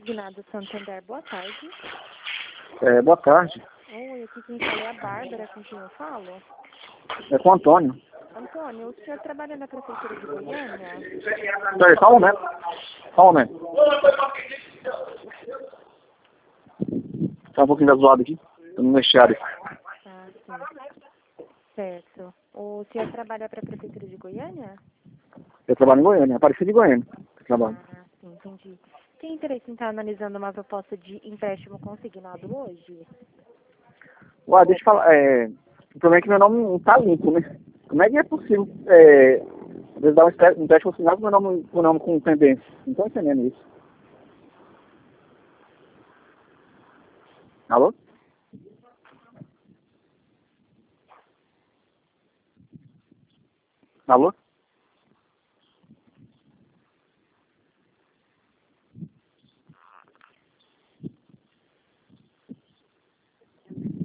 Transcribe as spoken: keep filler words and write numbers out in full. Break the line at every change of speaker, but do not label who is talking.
Consignado Santander, boa tarde.
É, boa tarde.
Oi, aqui quem fala é a Bárbara, com quem eu falo.
É com o Antônio.
Antônio, o senhor trabalha na Prefeitura de Goiânia?
Peraí, só um momento. Só um momento. Tá um pouquinho zoado aqui. Tô no vestiário.
Ah, sim. Certo. O senhor trabalha para a Prefeitura de Goiânia?
Eu trabalho em Goiânia, Aparecida de Goiânia. Eu trabalho.
Ah, sim, entendi. Tem interesse em estar analisando uma proposta de empréstimo consignado hoje?
Ué, deixa eu falar. É... O problema é que meu nome não tá limpo, né? Como é que é possível é... às vezes dar um empréstimo um consignado com meu nome, com meu nome com pendência? Não tô entendendo isso. Alô? Alô?